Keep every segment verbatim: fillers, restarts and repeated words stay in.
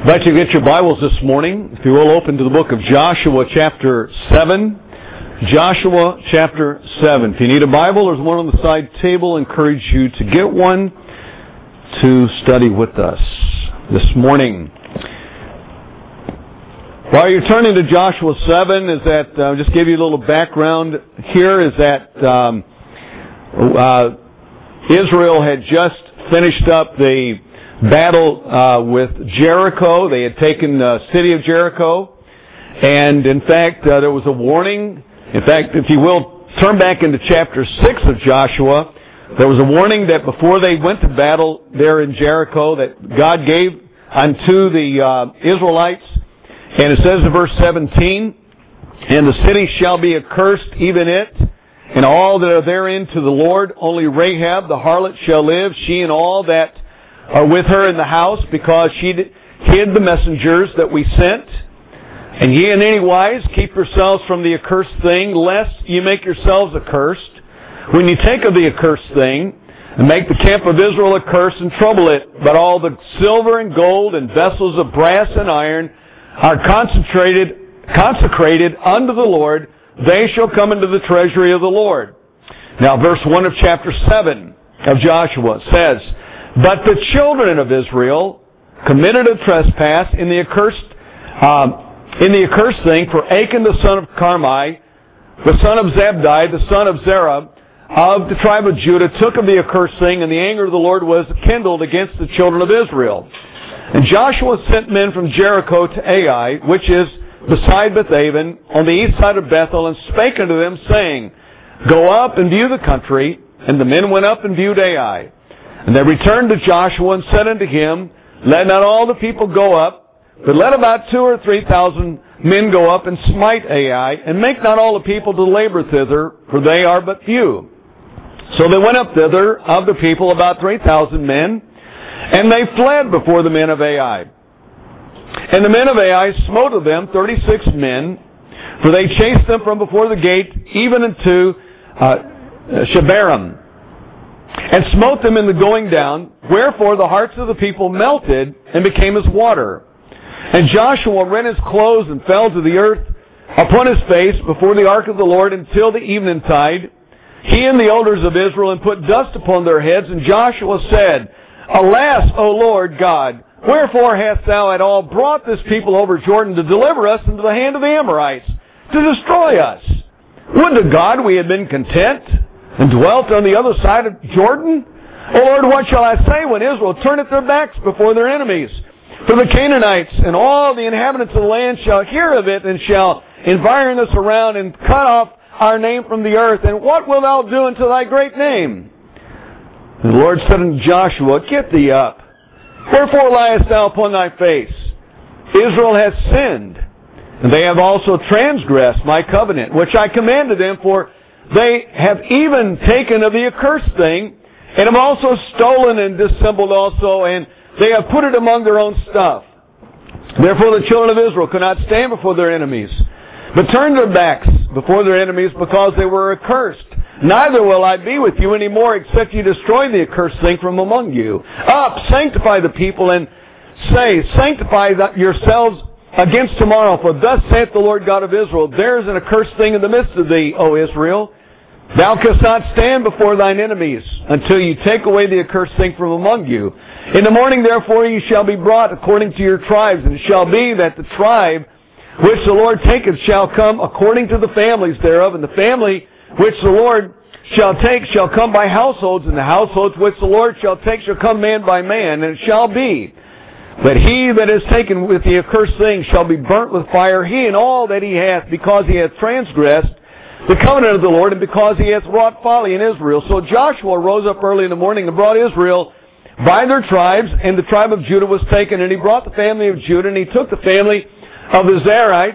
I'd like you to get your Bibles this morning, if you will, open to the book of Joshua chapter seven. Joshua chapter seven. If you need a Bible, there's one on the side table. I encourage you to get one to study with us this morning. While you're turning to Joshua seven, is that, uh, just give you a little background here, is that um, uh, Israel had just finished up the battle uh, with Jericho. They had taken the city of Jericho, and in fact, uh, there was a warning. In fact, if you will, turn back into chapter six of Joshua. There was a warning that before they went to battle there in Jericho, that God gave unto the uh, Israelites, and it says in verse seventeen, "And the city shall be accursed, even it, and all that are therein to the Lord. Only Rahab the harlot shall live, she and all that are with her in the house, because she hid the messengers that we sent. And ye in any wise keep yourselves from the accursed thing, lest you make yourselves accursed. When you take of the accursed thing, and make the camp of Israel accursed, and trouble it, but all the silver and gold and vessels of brass and iron are concentrated, consecrated unto the Lord, they shall come into the treasury of the Lord." Now verse one of chapter seven of Joshua says, "But the children of Israel committed a trespass in the accursed, um, in the accursed thing, for Achan the son of Carmi, the son of Zabdi, the son of Zerah, of the tribe of Judah, took of the accursed thing, and the anger of the Lord was kindled against the children of Israel. And Joshua sent men from Jericho to Ai, which is beside Bethaven, on the east side of Bethel, and spake unto them, saying, Go up and view the country. And the men went up and viewed Ai. And they returned to Joshua and said unto him, Let not all the people go up, but let about two or three thousand men go up and smite Ai, and make not all the people to labor thither, for they are but few. So they went up thither of the people about three thousand men, and they fled before the men of Ai. And the men of Ai smote of them thirty-six men, for they chased them from before the gate, even unto uh, Shebarim, and smote them in the going down, wherefore the hearts of the people melted and became as water. And Joshua rent his clothes and fell to the earth upon his face before the ark of the Lord until the eventide, he and the elders of Israel, and put dust upon their heads. And Joshua said, Alas, O Lord God, wherefore hast thou at all brought this people over Jordan to deliver us into the hand of the Amorites, to destroy us? Would to God we had been content and dwelt on the other side of Jordan? O Lord, what shall I say when Israel turneth their backs before their enemies? For the Canaanites and all the inhabitants of the land shall hear of it, and shall environ us around, and cut off our name from the earth. And what wilt thou do unto thy great name? And the Lord said unto Joshua, Get thee up. Wherefore liest thou upon thy face? Israel hath sinned, and they have also transgressed my covenant, which I commanded them, for they have even taken of the accursed thing, and have also stolen and dissembled also, and they have put it among their own stuff. Therefore the children of Israel could not stand before their enemies, but turned their backs before their enemies, because they were accursed. Neither will I be with you any more, except you destroy the accursed thing from among you. Up, sanctify the people, and say, Sanctify yourselves against tomorrow, for thus saith the Lord God of Israel, There is an accursed thing in the midst of thee, O Israel. Thou canst not stand before thine enemies, until you take away the accursed thing from among you. In the morning, therefore, you shall be brought according to your tribes, and it shall be that the tribe which the Lord taketh shall come according to the families thereof, and the family which the Lord shall take shall come by households, and the households which the Lord shall take shall come man by man. And it shall be that he that is taken with the accursed thing shall be burnt with fire, he and all that he hath, because he hath transgressed the covenant of the Lord, and because he hath wrought folly in Israel. So Joshua rose up early in the morning and brought Israel by their tribes, and the tribe of Judah was taken. And he brought the family of Judah, and he took the family of the Zerites,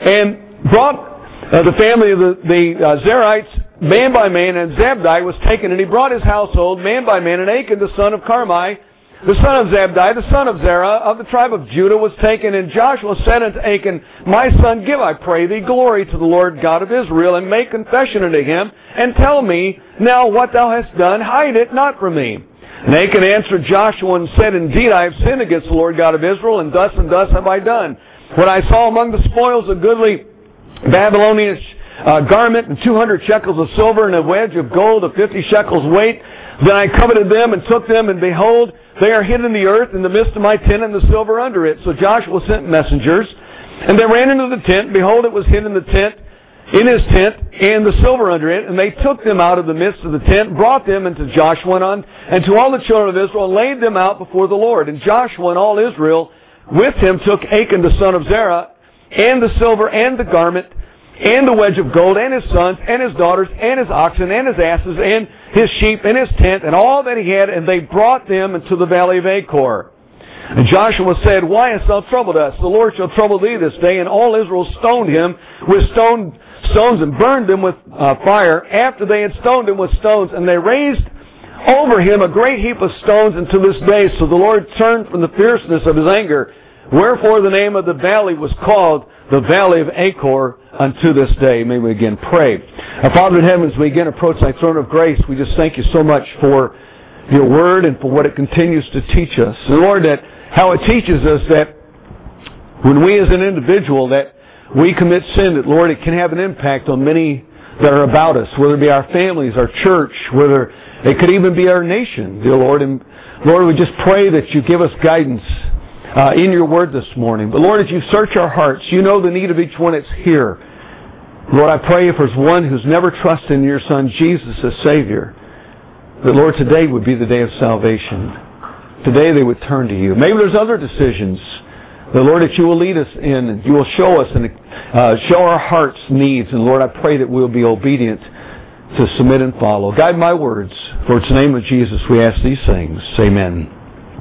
and brought uh, the family of the, the uh, Zerites man by man, and Zabdi was taken, and he brought his household man by man, and Achan the son of Carmi, the son of Zabdi, the son of Zerah, of the tribe of Judah, was taken. And Joshua said unto Achan, My son, give, I pray thee, glory to the Lord God of Israel, and make confession unto him, and tell me now what thou hast done. Hide it not from me. And Achan answered Joshua and said, Indeed, I have sinned against the Lord God of Israel, and thus and thus have I done. When I saw among the spoils a goodly Babylonian uh, garment and two hundred shekels of silver and a wedge of gold of fifty shekels weight, then I coveted them and took them, and behold, they are hid in the earth in the midst of my tent, and the silver under it. So Joshua sent messengers, and they ran into the tent. Behold, it was hid in the tent, in his tent, and the silver under it. And they took them out of the midst of the tent, brought them into Joshua and, on, and to all the children of Israel, and laid them out before the Lord. And Joshua and all Israel with him took Achan the son of Zerah, and the silver, and the garment, and the wedge of gold, and his sons, and his daughters, and his oxen, and his asses, and his sheep, and his tent, and all that he had, and they brought them into the valley of Achor. And Joshua said, Why hast thou troubled us? The Lord shall trouble thee this day. And all Israel stoned him with stone, stones and burned them with uh, fire, after they had stoned him with stones. And they raised over him a great heap of stones unto this day. So the Lord turned from the fierceness of his anger. Wherefore the name of the valley was called the Valley of Achor unto this day. May we again pray. Our Father in heaven, as we again approach thy throne of grace, we just thank you so much for your word and for what it continues to teach us. And Lord, that how it teaches us that when we as an individual, that we commit sin, that Lord, it can have an impact on many that are about us, whether it be our families, our church, whether it could even be our nation, dear Lord. And Lord, we just pray that you give us guidance Uh, in your word this morning. But Lord, as you search our hearts, you know the need of each one that's here. Lord, I pray if there's one who's never trusted in your Son Jesus as Savior, that Lord, today would be the day of salvation. Today they would turn to you. Maybe there's other decisions, that Lord, that you will lead us in, and you will show us and uh, show our hearts' needs. And Lord, I pray that we'll be obedient to submit and follow. Guide my words. For it's in the name of Jesus we ask these things. Amen.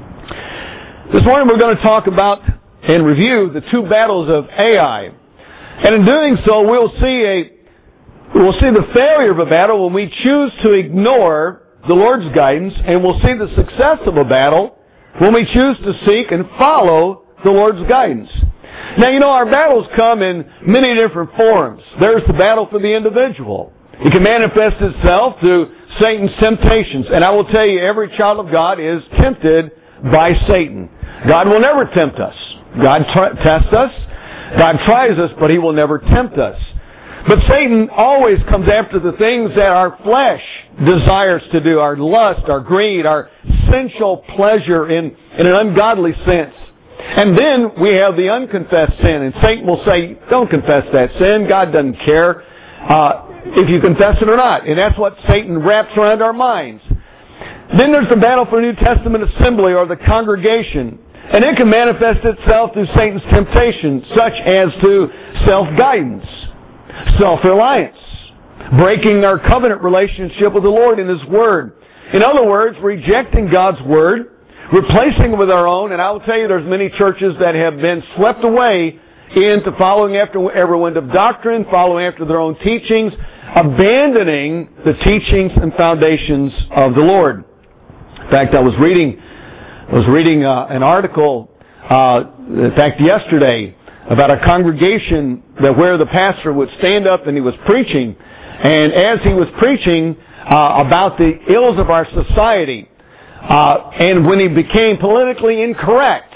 This morning we're going to talk about and review the two battles of Ai. And in doing so, we'll see a we'll see the failure of a battle when we choose to ignore the Lord's guidance, and we'll see the success of a battle when we choose to seek and follow the Lord's guidance. Now, you know, our battles come in many different forms. There's the battle for the individual. It can manifest itself through Satan's temptations. And I will tell you, every child of God is tempted by Satan. God will never tempt us. God t- tests us. God tries us, but He will never tempt us. But Satan always comes after the things that our flesh desires to do, our lust, our greed, our sensual pleasure in, in an ungodly sense. And then we have the unconfessed sin, and Satan will say, don't confess that sin. God doesn't care uh, if you confess it or not. And that's what Satan wraps around our minds. Then there's the battle for New Testament assembly, or the congregation. And it can manifest itself through Satan's temptation, such as to self-guidance, self-reliance, breaking our covenant relationship with the Lord in His Word. In other words, rejecting God's Word, replacing it with our own. And I will tell you, there's many churches that have been swept away into following after every wind of doctrine, following after their own teachings, abandoning the teachings and foundations of the Lord. In fact, I was reading I was reading uh, an article, uh, in fact, yesterday, about a congregation that where the pastor would stand up and he was preaching, and as he was preaching uh, about the ills of our society, uh, and when he became politically incorrect,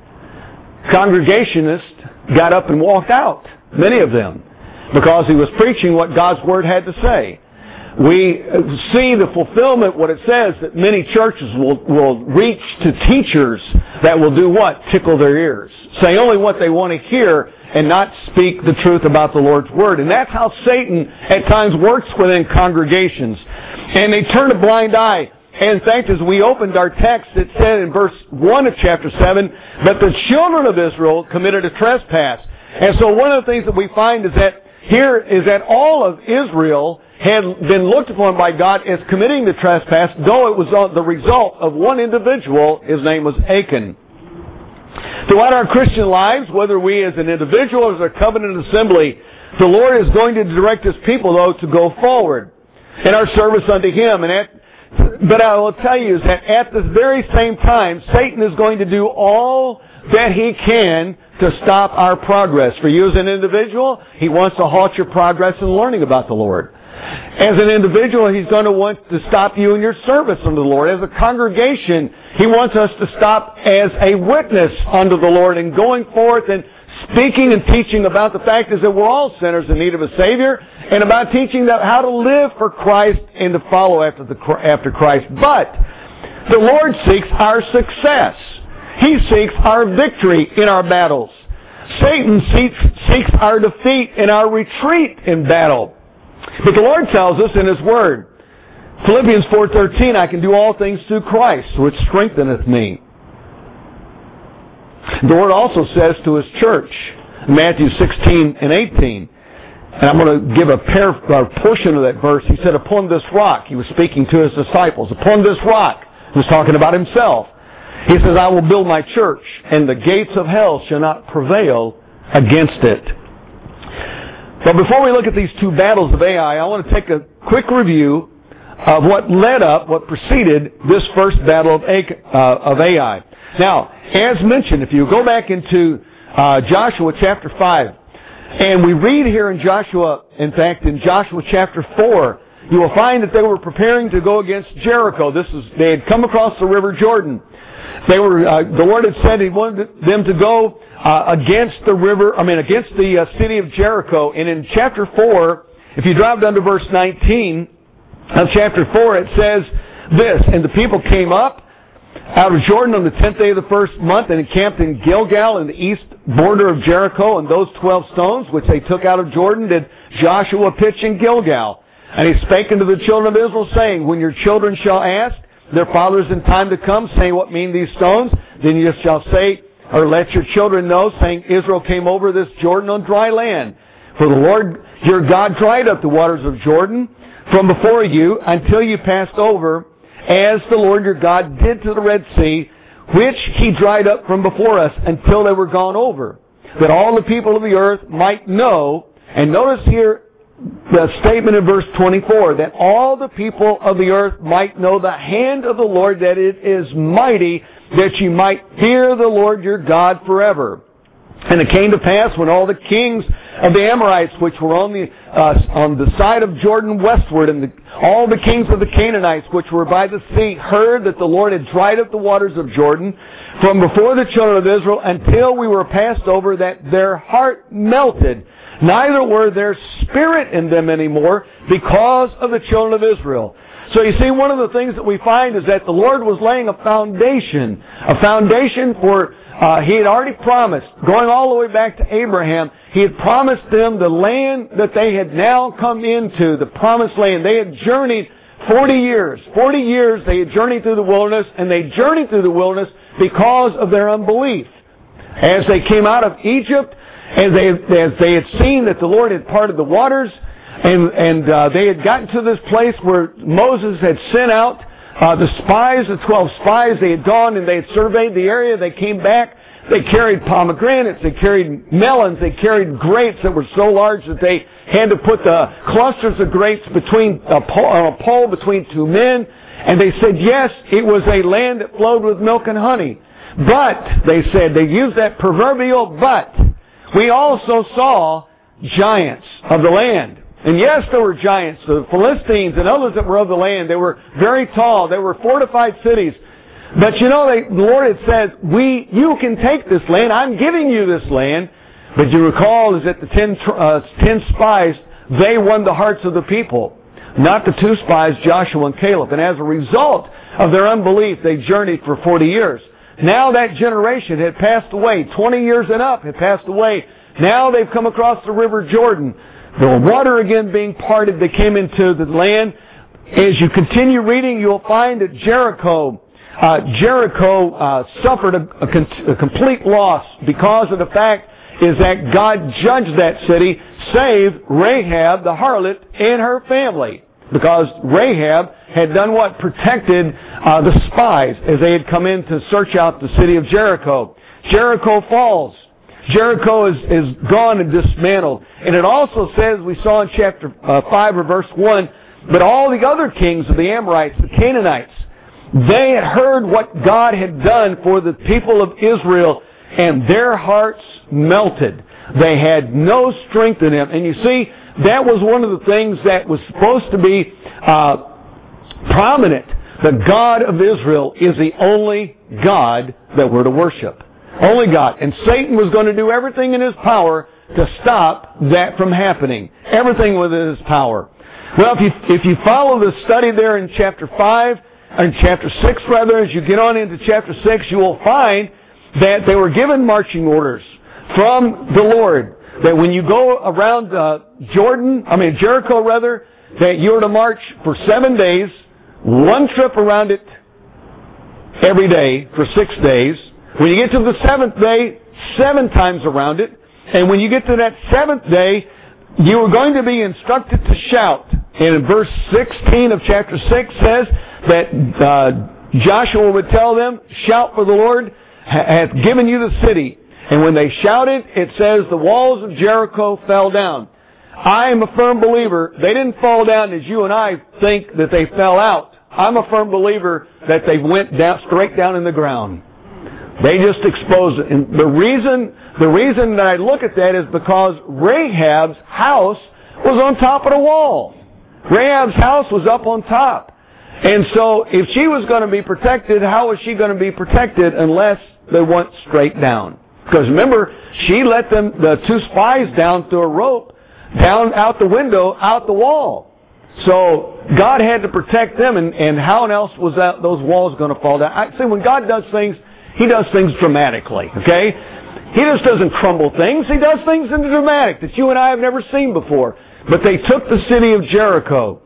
congregationists got up and walked out, many of them, because he was preaching what God's Word had to say. We see the fulfillment, what it says, that many churches will, will reach to teachers that will do what? Tickle their ears. Say only what they want to hear and not speak the truth about the Lord's Word. And that's how Satan at times works within congregations. And they turn a blind eye. And in fact, as we opened our text, it said in verse one of chapter seven that the children of Israel committed a trespass. And so one of the things that we find is that here is that all of Israel had been looked upon by God as committing the trespass, though it was the result of one individual. His name was Achan. Throughout our Christian lives, whether we as an individual or as a covenant assembly, the Lord is going to direct His people, though, to go forward in our service unto Him. And at, but I will tell you is that at the very same time, Satan is going to do all that he can to stop our progress. For you as an individual, he wants to halt your progress in learning about the Lord. As an individual, He's going to want to stop you in your service unto the Lord. As a congregation, He wants us to stop as a witness unto the Lord and going forth and speaking and teaching about the fact is that we're all sinners in need of a Savior, and about teaching that how to live for Christ and to follow after the after Christ. But the Lord seeks our success. He seeks our victory in our battles. Satan seeks, seeks our defeat and our retreat in battle. But the Lord tells us in His Word, Philippians four thirteen, I can do all things through Christ, which strengtheneth me. The Lord also says to His church, Matthew sixteen and eighteen, and I'm going to give a, pair, a portion of that verse. He said, upon this rock, He was speaking to His disciples, upon this rock, He was talking about Himself. He says, I will build my church, and the gates of hell shall not prevail against it. But before we look at these two battles of Ai, I want to take a quick review of what led up, what preceded this first battle of Ai. Now, as mentioned, if you go back into uh, Joshua chapter five, and we read here in Joshua, in fact, in Joshua chapter four, you will find that they were preparing to go against Jericho. This is, they had come across the river Jordan. They were, uh, the Lord had said He wanted them to go uh, against the river, I mean, against the uh, city of Jericho. And in chapter four, if you drop down to verse nineteen of chapter four, it says this, and the people came up out of Jordan on the tenth day of the first month and encamped in Gilgal in the east border of Jericho, and those twelve stones which they took out of Jordan did Joshua pitch in Gilgal. And he spake unto the children of Israel, saying, when your children shall ask their fathers in time to come, saying, what mean these stones? Then you shall say, or let your children know, saying, Israel came over this Jordan on dry land. For the Lord your God dried up the waters of Jordan from before you until you passed over, as the Lord your God did to the Red Sea, which He dried up from before us until they were gone over, that all the people of the earth might know. And notice here the statement in verse twenty-four, that all the people of the earth might know the hand of the Lord, that it is mighty, that you might fear the Lord your God forever. And it came to pass when all the kings of the Amorites, which were on the uh, on the side of Jordan westward, and the, all the kings of the Canaanites, which were by the sea, heard that the Lord had dried up the waters of Jordan from before the children of Israel until we were passed over, that their heart melted, neither were there spirit in them anymore because of the children of Israel. So you see, one of the things that we find is that the Lord was laying a foundation, a foundation for, uh, He had already promised, going all the way back to Abraham, He had promised them the land that they had now come into, the promised land. They had journeyed forty years. forty years they had journeyed through the wilderness, and they journeyed through the wilderness because of their unbelief. As they came out of Egypt, as they, as they had seen that the Lord had parted the waters, and, and uh, they had gotten to this place where Moses had sent out uh, the spies, the twelve spies. They had gone and they had surveyed the area. They came back. They carried pomegranates. They carried melons. They carried grapes that were so large that they had to put the clusters of grapes between a pole, on a pole between two men. And they said, yes, it was a land that flowed with milk and honey. But, they said, they used that proverbial but. We also saw giants of the land. And yes, there were giants, the Philistines and others that were of the land. They were very tall. They were fortified cities. But you know, they, the Lord had said, we, you can take this land. I'm giving you this land. But you recall is that the ten, uh, ten spies, they won the hearts of the people. Not the two spies, Joshua and Caleb. And as a result of their unbelief, they journeyed for forty years. Now that generation had passed away. twenty years and up had passed away. Now they've come across the river Jordan. The water again being parted, they came into the land. As you continue reading, you'll find that Jericho, uh, Jericho uh, suffered a, a, con- a complete loss because of the fact is that God judged that city, save Rahab the harlot and her family. Because Rahab had done what? Protected uh, the spies as they had come in to search out the city of Jericho. Jericho falls. Jericho is, is gone and dismantled. And it also says, we saw in chapter uh, five or verse one, but all the other kings of the Amorites, the Canaanites, they had heard what God had done for the people of Israel, and their hearts melted. They had no strength in them. And you see, that was one of the things that was supposed to be uh, prominent. The God of Israel is the only God that we're to worship. Only God. And Satan was going to do everything in his power to stop that from happening. Everything within his power. Well, if you, if you follow the study there in chapter five, or in chapter six rather, as you get on into chapter six, you will find that they were given marching orders from the Lord. That when you go around uh, Jordan, I mean Jericho rather, that you're to march for seven days, one trip around it every day for six days. When you get to the seventh day, seven times around it. And when you get to that seventh day, you are going to be instructed to shout. And in verse sixteen of chapter six says that uh, Joshua would tell them, shout, for the Lord hath given you the city. And when they shouted, it says the walls of Jericho fell down. I am a firm believer. They didn't fall down as you and I think that they fell out. I'm a firm believer that they went down, straight down in the ground. They just exposed it. And the reason, the reason that I look at that is because Rahab's house was on top of the wall. Rahab's house was up on top. And so if she was going to be protected, how was she going to be protected unless they went straight down? Because remember, she let them, the two spies down through a rope, down out the window, out the wall. So God had to protect them, and, and how else was that, those walls going to fall down? I see, when God does things, He does things dramatically, okay? He just doesn't crumble things. He does things in the dramatic that you and I have never seen before. But they took the city of Jericho.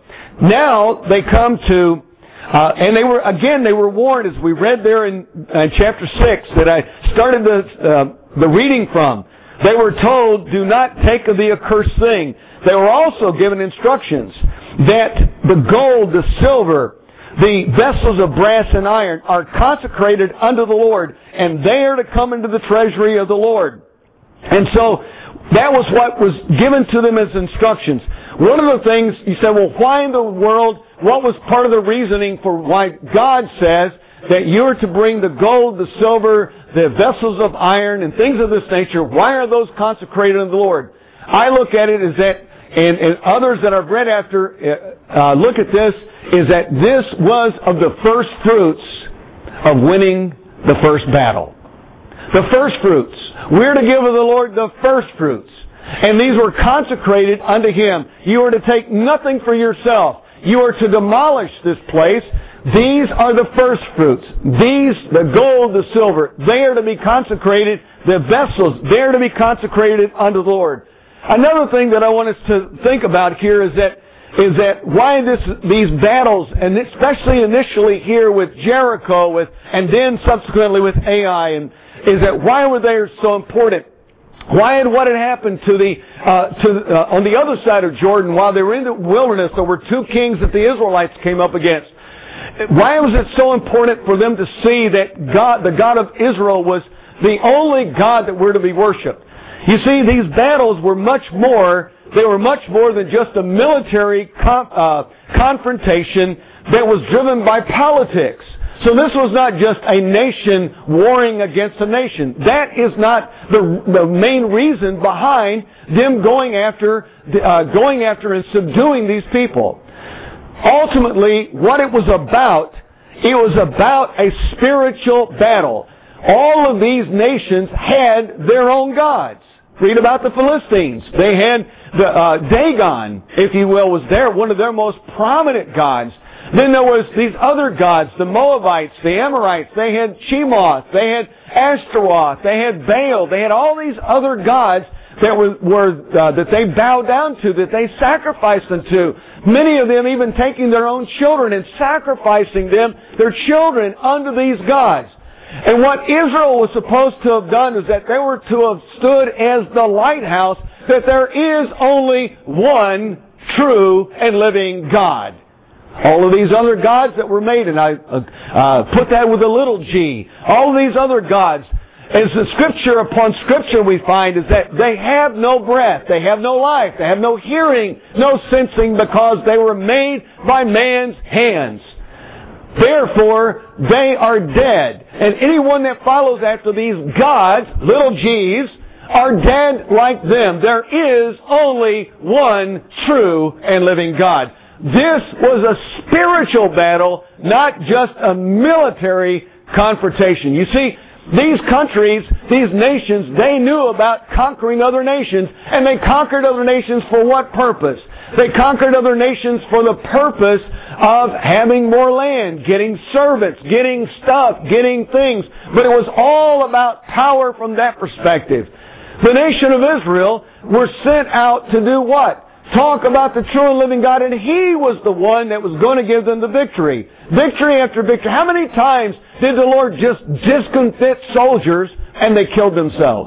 Now they come to, uh, and they were, again, they were warned, as we read there in uh, chapter six, that I started the, uh, the reading from. They were told, do not take of the accursed thing. They were also given instructions that the gold, the silver, the vessels of brass and iron are consecrated unto the Lord, and they are to come into the treasury of the Lord. And so that was what was given to them as instructions. One of the things, you say, well, why in the world, what was part of the reasoning for why God says that you're to bring the gold, the silver, the vessels of iron, and things of this nature? Why are those consecrated unto the Lord? I look at it as that, and, and others that I've read after uh, look at this, is that this was of the first fruits of winning the first battle. The first fruits. We're to give of the Lord the first fruits. And these were consecrated unto Him. You are to take nothing for yourself. You are to demolish this place. These are the first fruits. These, the gold, the silver, they are to be consecrated. The vessels, they are to be consecrated unto the Lord. Another thing that I want us to think about here is that is that why this, these battles, and especially initially here with Jericho, with and then subsequently with Ai, and is that why were they so important? Why had what had happened to the uh, to uh, on the other side of Jordan while they were in the wilderness? There were two kings that the Israelites came up against. Why was it so important for them to see that God, the God of Israel, was the only God that we're to be worshipped? You see, these battles were much more. They were much more than just a military con- uh, confrontation that was driven by politics. So this was not just a nation warring against a nation. That is not the, the main reason behind them going after, uh, going after and subduing these people. Ultimately, what it was about, it was about a spiritual battle. All of these nations had their own gods. Read about the Philistines. They had the uh, Dagon, if you will, was there, one of their most prominent gods. Then there was these other gods, the Moabites, the Amorites. They had Chemoth, they had Ashtaroth, they had Baal. They had all these other gods that were, were uh, that they bowed down to, that they sacrificed them to. Many of them even taking their own children and sacrificing them, their children, unto these gods. And what Israel was supposed to have done is that they were to have stood as the lighthouse, that there is only one true and living God. All of these other gods that were made, and I uh, put that with a little g, all of these other gods, as the scripture upon scripture we find, is that they have no breath, they have no life, they have no hearing, no sensing, because they were made by man's hands. Therefore, they are dead. And anyone that follows after these gods, little g's, are dead like them. There is only one true and living God. This was a spiritual battle, not just a military confrontation. You see, these countries, these nations, they knew about conquering other nations, and they conquered other nations for what purpose? They conquered other nations for the purpose of having more land, getting servants, getting stuff, getting things. But it was all about power from that perspective. The nation of Israel were sent out to do what? Talk about the true and living God, and He was the one that was going to give them the victory. Victory after victory. How many times did the Lord just discomfit soldiers and they killed themselves?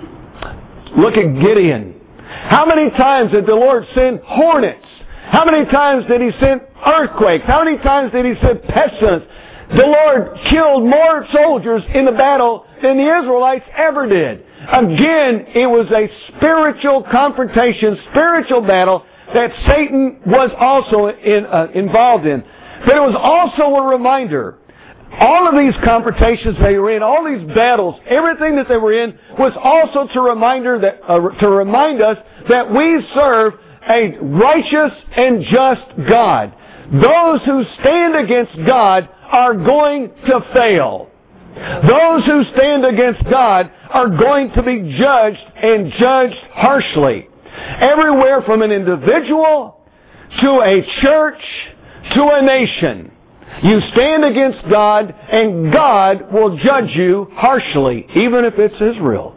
Look at Gideon. How many times did the Lord send hornets? How many times did He send earthquakes? How many times did He send pestilence? The Lord killed more soldiers in the battle than the Israelites ever did. Again, it was a spiritual confrontation, spiritual battle that Satan was also in, uh, involved in. But it was also a reminder. All of these confrontations they were in, all these battles, everything that they were in was also to reminder that uh, to remind us that we serve a righteous and just God. Those who stand against God are going to fail. Those who stand against God are going to be judged and judged harshly. Everywhere from an individual to a church to a nation. You stand against God and God will judge you harshly, even if it's Israel.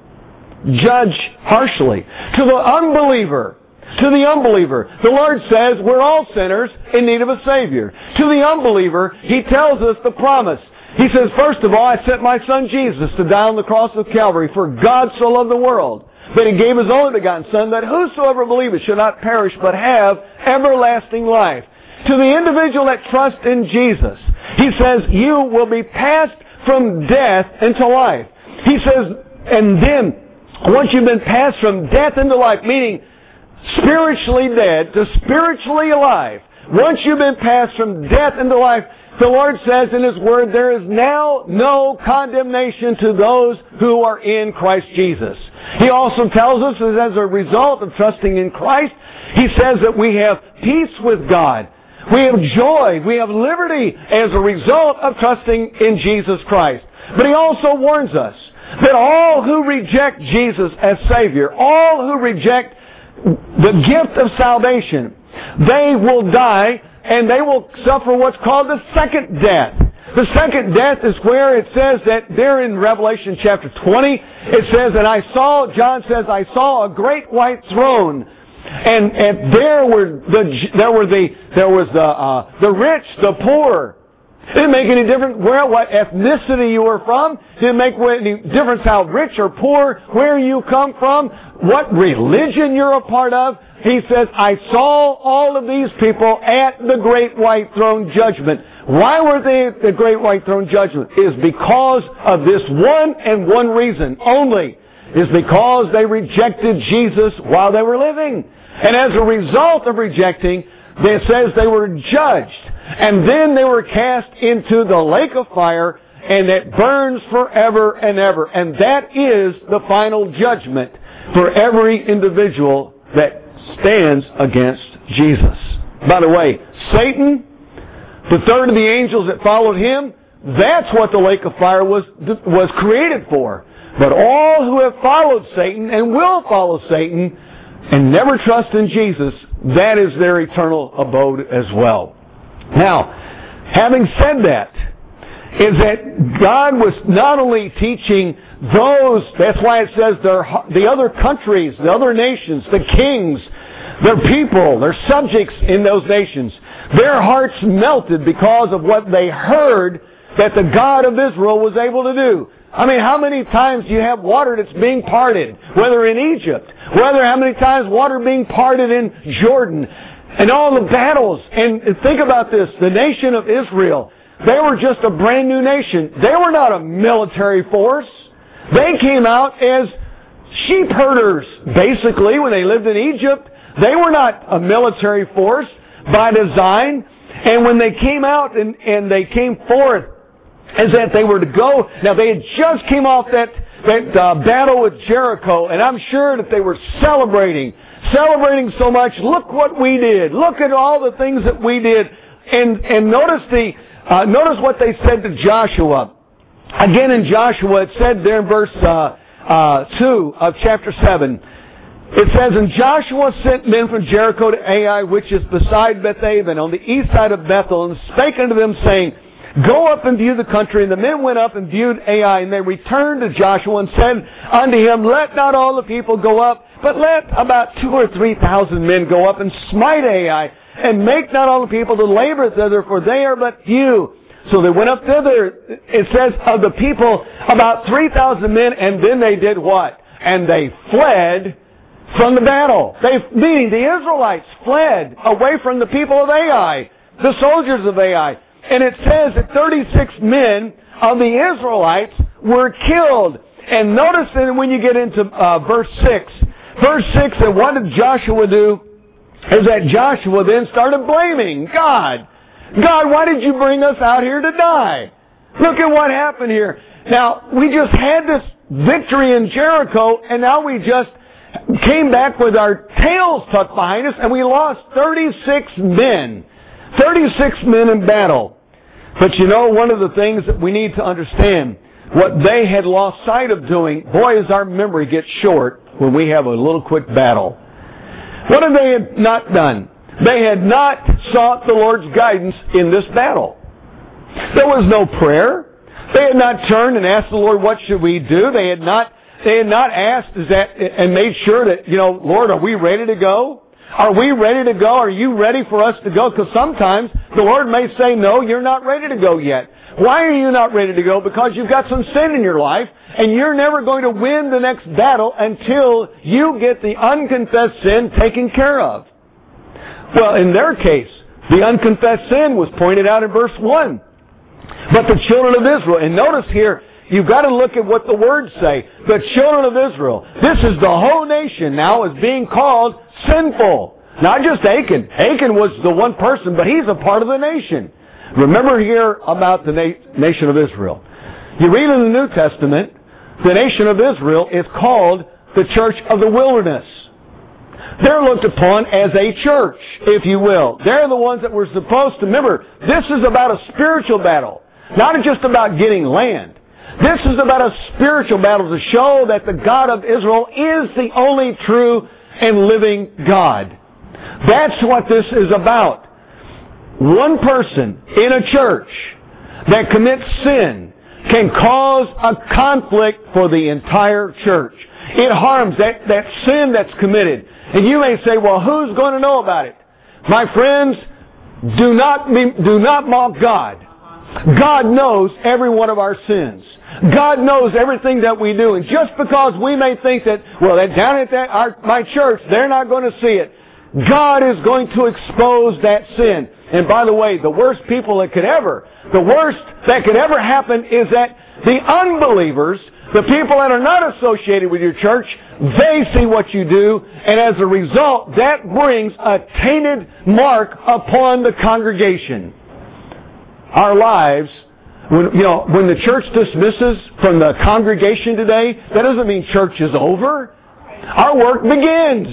Judge harshly. To the unbeliever, to the unbeliever, the Lord says we're all sinners in need of a Savior. To the unbeliever, He tells us the promise. He says, first of all, I sent my Son Jesus to die on the cross of Calvary, for God so loved the world that He gave His only begotten Son, that whosoever believeth should not perish but have everlasting life. To the individual that trusts in Jesus, He says, you will be passed from death into life. He says, and then, once you've been passed from death into life, meaning spiritually dead to spiritually alive, once you've been passed from death into life, the Lord says in His Word, there is now no condemnation to those who are in Christ Jesus. He also tells us that as a result of trusting in Christ, He says that we have peace with God. We have joy. We have liberty as a result of trusting in Jesus Christ. But He also warns us that all who reject Jesus as Savior, all who reject the gift of salvation, they will die and they will suffer what's called the second death. The second death is where it says that there in Revelation chapter twenty, it says, and I saw, John says, I saw a great white throne. And, and there were the, there were the, there was the, uh, the rich, the poor. It didn't make any difference where, what ethnicity you were from. It didn't make any difference how rich or poor, where you come from, what religion you're a part of. He says, I saw all of these people at the great white throne judgment. Why were they at the great white throne judgment? It is because of this one and one reason only. Is because they rejected Jesus while they were living. And as a result of rejecting, it says they were judged. And then they were cast into the lake of fire, and it burns forever and ever. And that is the final judgment for every individual that stands against Jesus. By the way, Satan, the third of the angels that followed him, that's what the lake of fire was, was created for. But all who have followed Satan and will follow Satan and never trust in Jesus, that is their eternal abode as well. Now, having said that, is that God was not only teaching those, that's why it says the other countries, the other nations, the kings, their people, their subjects in those nations, their hearts melted because of what they heard that the God of Israel was able to do. I mean, how many times do you have water that's being parted, whether in Egypt, whether how many times water being parted in Jordan, and all the battles. And think about this, the nation of Israel, they were just a brand new nation. They were not a military force. They came out as sheep herders, basically, when they lived in Egypt. They were not a military force by design. And when they came out and, and they came forth is that they were to go. Now, they had just came off that, that uh, battle with Jericho, and I'm sure that they were celebrating, celebrating so much. Look what we did. Look at all the things that we did. And, and notice the, uh, notice what they said to Joshua. Again in Joshua, it said there in verse, uh, uh, two of chapter seven, it says, and Joshua sent men from Jericho to Ai, which is beside Bethaven, on the east side of Bethel, and spake unto them, saying, go up and view the country. And the men went up and viewed Ai, and they returned to Joshua and said unto him, let not all the people go up, but let about two or three thousand men go up and smite Ai, and make not all the people to labor thither, for they are but few. So they went up thither, it says, of the people, about three thousand men, and then they did what? And they fled from the battle. They, meaning the Israelites fled away from the people of Ai, the soldiers of Ai. And it says that thirty-six men of the Israelites were killed. And notice that when you get into uh, verse six, verse six, and what did Joshua do? Is that Joshua then started blaming God. God, why did you bring us out here to die? Look at what happened here. Now, we just had this victory in Jericho, and now we just came back with our tails tucked behind us, and we lost thirty-six men. thirty-six men in battle. But you know, one of the things that we need to understand, what they had lost sight of doing, boy, as our memory gets short when we have a little quick battle. What had they had not done? They had not sought the Lord's guidance in this battle. There was no prayer. They had not turned and asked the Lord, what should we do? They had not, they had not asked is that, and made sure that, you know, Lord, are we ready to go? Are we ready to go? Are you ready for us to go? Because sometimes the Lord may say, no, you're not ready to go yet. Why are you not ready to go? Because you've got some sin in your life, and you're never going to win the next battle until you get the unconfessed sin taken care of. Well, in their case, the unconfessed sin was pointed out in verse one. But the children of Israel, and notice here, you've got to look at what the words say. The children of Israel. This is the whole nation now is being called sinful. Not just Achan. Achan was the one person, but he's a part of the nation. Remember here about the na- nation of Israel. You read in the New Testament, the nation of Israel is called the church of the wilderness. They're looked upon as a church, if you will. They're the ones that were supposed to, remember, this is about a spiritual battle. Not just about getting land. This is about a spiritual battle to show that the God of Israel is the only true and living God. That's what this is about. One person in a church that commits sin can cause a conflict for the entire church. It harms that, that sin that's committed. And you may say, well, who's going to know about it? My friends, do not be, do not mock God. God knows every one of our sins. God knows everything that we do. And just because we may think that, well, that down at that, our, my church, they're not going to see it. God is going to expose that sin. And by the way, the worst people that could ever, the worst that could ever happen is that the unbelievers, the people that are not associated with your church, they see what you do, and as a result, that brings a tainted mark upon the congregation. Our lives, when, you know, when the church dismisses from the congregation today, that doesn't mean church is over. Our work begins.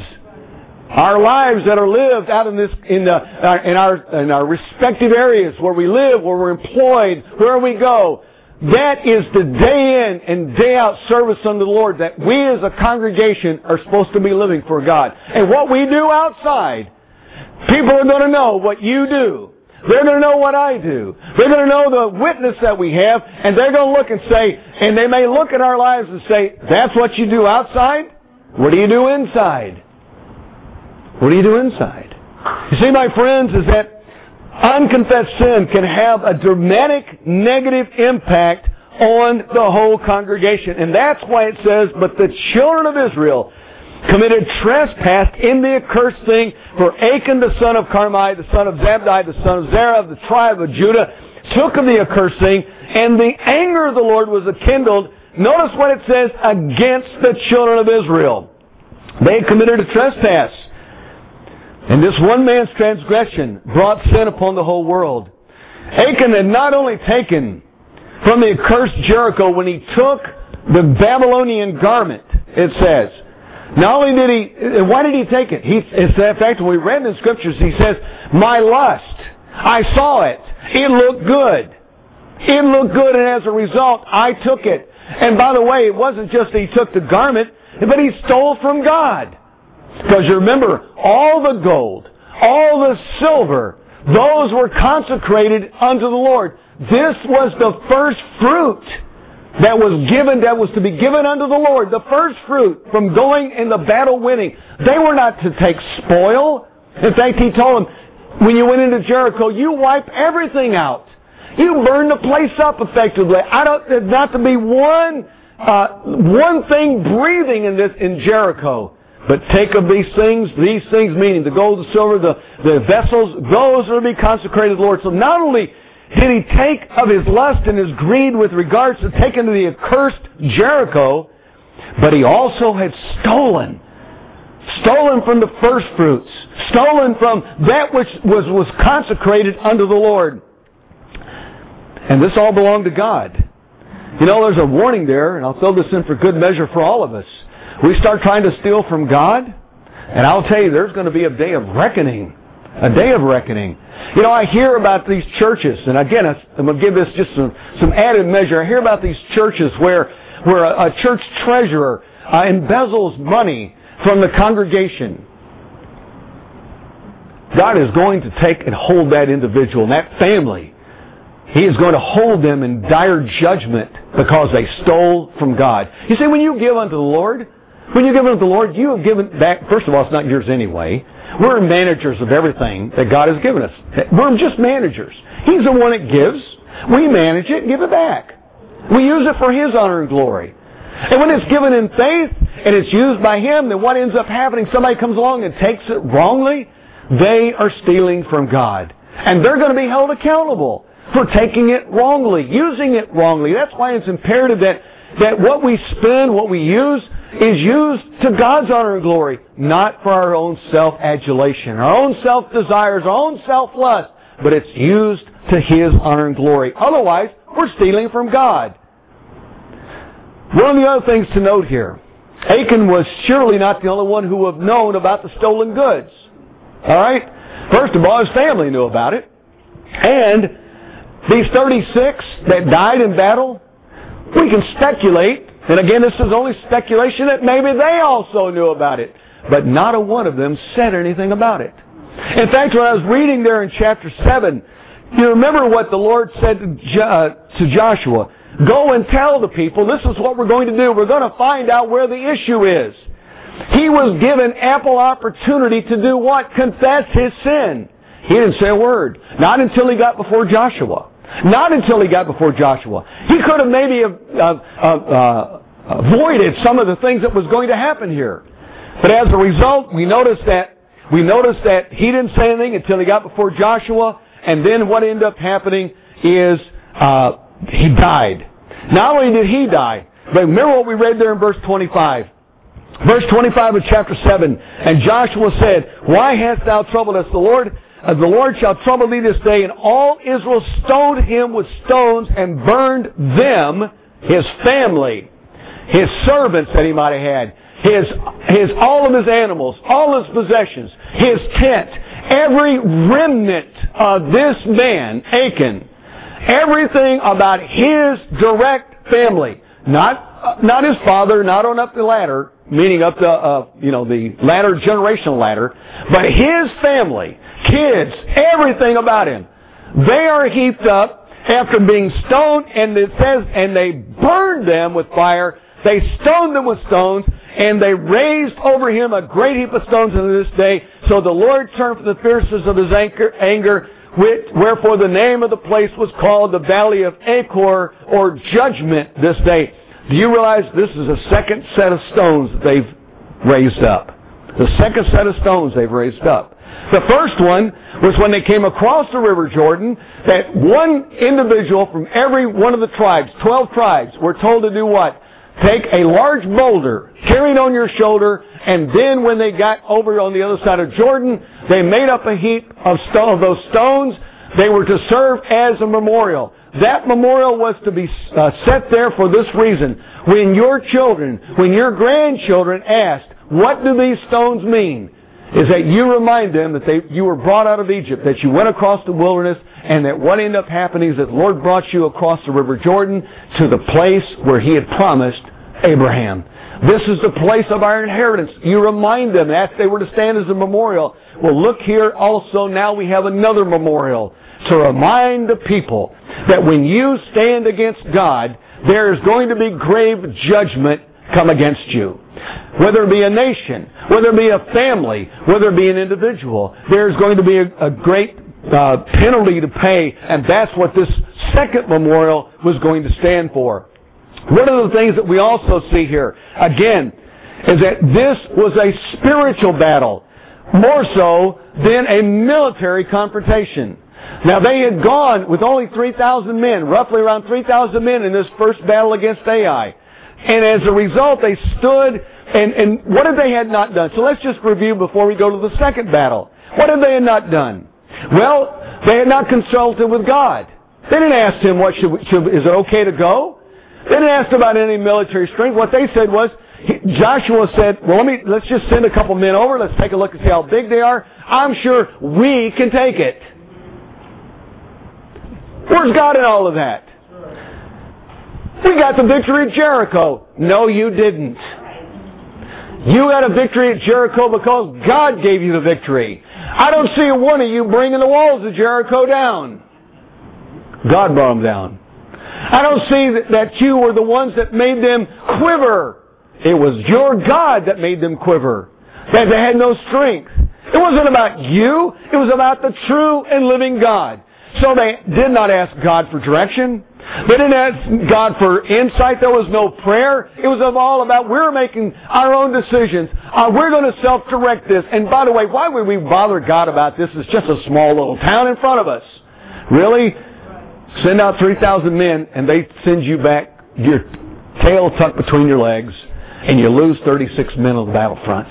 Our lives that are lived out in this, in the, in our, in our respective areas where we live, where we're employed, where we go. That is the day in and day out service unto the Lord that we as a congregation are supposed to be living for God. And what we do outside, people are going to know what you do. They're going to know what I do. They're going to know the witness that we have, and they're going to look and say, and they may look at our lives and say, that's what you do outside? What do you do inside? What do you do inside? You see, my friends, is that unconfessed sin can have a dramatic negative impact on the whole congregation. And that's why it says, but the children of Israel committed trespass in the accursed thing, for Achan the son of Carmi, the son of Zabdi, the son of Zerah of the tribe of Judah, took of the accursed thing, and the anger of the Lord was kindled. Notice what it says, against the children of Israel. They committed a trespass. And this one man's transgression brought sin upon the whole world. Achan had not only taken from the accursed Jericho when he took the Babylonian garment, it says. Not only did he, why did he take it? He, in fact, when we read in the Scriptures, he says, my lust, I saw it. It looked good. It looked good, and as a result, I took it. And by the way, it wasn't just that he took the garment, but he stole from God. Because you remember, all the gold, all the silver, those were consecrated unto the Lord. This was the first fruit that was given, that was to be given unto the Lord. The first fruit from going in the battle winning. They were not to take spoil. In fact, he told them, when you went into Jericho, you wipe everything out. You burn the place up effectively. I don't, not to be one, uh, one thing breathing in this, in Jericho. But take of these things, these things meaning the gold, the silver, the, the vessels, those are to be consecrated to the Lord. So not only did he take of his lust and his greed with regards to taking to the accursed Jericho, but he also had stolen. Stolen from the first fruits. Stolen from that which was, was consecrated unto the Lord. And this all belonged to God. You know, there's a warning there, and I'll throw this in for good measure for all of us. We start trying to steal from God, and I'll tell you, there's going to be a day of reckoning. A day of reckoning. You know, I hear about these churches, and again, I'm going to give this just some, some added measure. I hear about these churches where, where a, a church treasurer uh, embezzles money from the congregation. God is going to take and hold that individual and that family. He is going to hold them in dire judgment because they stole from God. You see, when you give unto the Lord, when you give unto the Lord, you have given back. First of all, it's not yours anyway. We're managers of everything that God has given us. We're just managers. He's the one that gives. We manage it and give it back. We use it for His honor and glory. And when it's given in faith and it's used by Him, then what ends up happening? Somebody comes along and takes it wrongly. They are stealing from God. And they're going to be held accountable for taking it wrongly, using it wrongly. That's why it's imperative that, that what we spend, what we use, is used to God's honor and glory, not for our own self-adulation, our own self-desires, our own self-lust, but it's used to His honor and glory. Otherwise, we're stealing from God. One of the other things to note here, Achan was surely not the only one who would have known about the stolen goods. All right? First of all, his family knew about it. And these thirty-six that died in battle, we can speculate, and again, this is only speculation, that maybe they also knew about it. But not a one of them said anything about it. In fact, when I was reading there in chapter seven, you remember what the Lord said to, Jo- uh, to Joshua. Go and tell the people, this is what we're going to do. We're going to find out where the issue is. He was given ample opportunity to do what? Confess his sin. He didn't say a word. Not until he got before Joshua. Not until he got before Joshua. He could have maybe uh, uh, uh, avoided some of the things that was going to happen here. But as a result, we notice that we notice that he didn't say anything until he got before Joshua. And then what ended up happening is uh, he died. Not only did he die, but remember what we read there in verse twenty-five. Verse twenty-five of chapter seven. And Joshua said, Why hast thou troubled us? The Lord, uh, the Lord shall trouble thee this day. And all Israel stoned him with stones and burned them, his family, his servants that he might have had, his, his, all of his animals, all his possessions, his tent, every remnant of this man, Achan, everything about his direct family, not, uh, not his father, not on up the ladder, meaning up the, uh, you know, the ladder, generational ladder, but his family, kids, everything about him, they are heaped up after being stoned, and it says, and they burned them with fire. They stoned them with stones, and they raised over him a great heap of stones unto this day. So the Lord turned from the fierceness of his anger, which, wherefore the name of the place was called the Valley of Achor, or Judgment, this day. Do you realize this is a second set of stones that they've raised up? The second set of stones they've raised up. The first one was when they came across the River Jordan, that one individual from every one of the tribes, twelve tribes, were told to do what? Take a large boulder, carry it on your shoulder, and then when they got over on the other side of Jordan, they made up a heap of, stone, of those stones. They were to serve as a memorial. that memorial was to be uh, set there for this reason. When your children, when your grandchildren asked, what do these stones mean? Is that you remind them that they, you were brought out of Egypt, that you went across the wilderness, and that what ended up happening is that the Lord brought you across the River Jordan to the place where He had promised Abraham. This is the place of our inheritance. You remind them that they were to stand as a memorial. Well, look here also, now we have another memorial to remind the people that when you stand against God, there is going to be grave judgment come against you. Whether it be a nation, whether it be a family, whether it be an individual, there's going to be a, a great uh, penalty to pay, and that's what this second memorial was going to stand for. One of the things that we also see here, again, is that this was a spiritual battle, more so than a military confrontation. Now, they had gone with only three thousand men, roughly around three thousand men in this first battle against Ai. And as a result, they stood, and, and what had they had not done? So let's just review before we go to the second battle. What had they had not done? Well, they had not consulted with God. They didn't ask Him, what should, should is it okay to go? They didn't ask about any military strength. What they said was, Joshua said, well, let me, let's just send a couple men over. Let's take a look and see how big they are. I'm sure we can take it. Where's God in all of that? We got the victory at Jericho. No, you didn't. You got a victory at Jericho because God gave you the victory. I don't see one of you bringing the walls of Jericho down. God brought them down. I don't see that you were the ones that made them quiver. It was your God that made them quiver. That they had no strength. It wasn't about you. It was about the true and living God. So they did not ask God for direction. They didn't ask God for insight. There was no prayer. It was all about we're making our own decisions. Uh, we're going to self-direct this. And by the way, why would we bother God about this? It's just a small little town in front of us. Really? Send out three thousand men and they send you back, your tail tucked between your legs, and you lose thirty-six men on the battlefront.